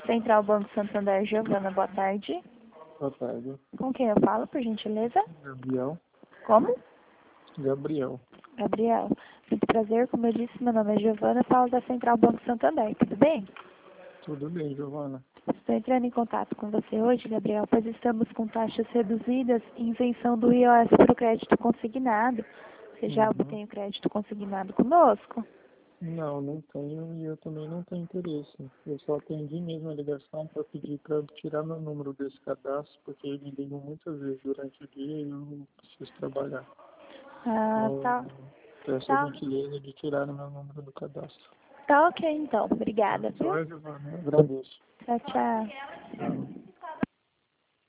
Central Banco Santander, Giovana, boa tarde. Boa tarde. Com quem eu falo, por gentileza? Gabriel. Como? Gabriel. Gabriel. Muito prazer, como eu disse, meu nome é Giovana, falo da Central Banco Santander, tudo bem? Tudo bem, Giovana. Estou entrando em contato com você hoje, Gabriel, pois estamos com taxas reduzidas e isenção do IOF para o crédito consignado. Você já obtém o crédito consignado conosco? Não, não tenho e eu também não tenho interesse. Eu só atendi mesmo a ligação para pedir para tirar meu número desse cadastro, porque eles ligam muitas vezes durante o dia e eu preciso trabalhar. Ah, Eu tá. peço a Tá. gentileza de tirar o meu número do cadastro. Tá ok, então. Obrigada, viu? Só, Giovana, eu agradeço. Tchau, tchau. Tchau.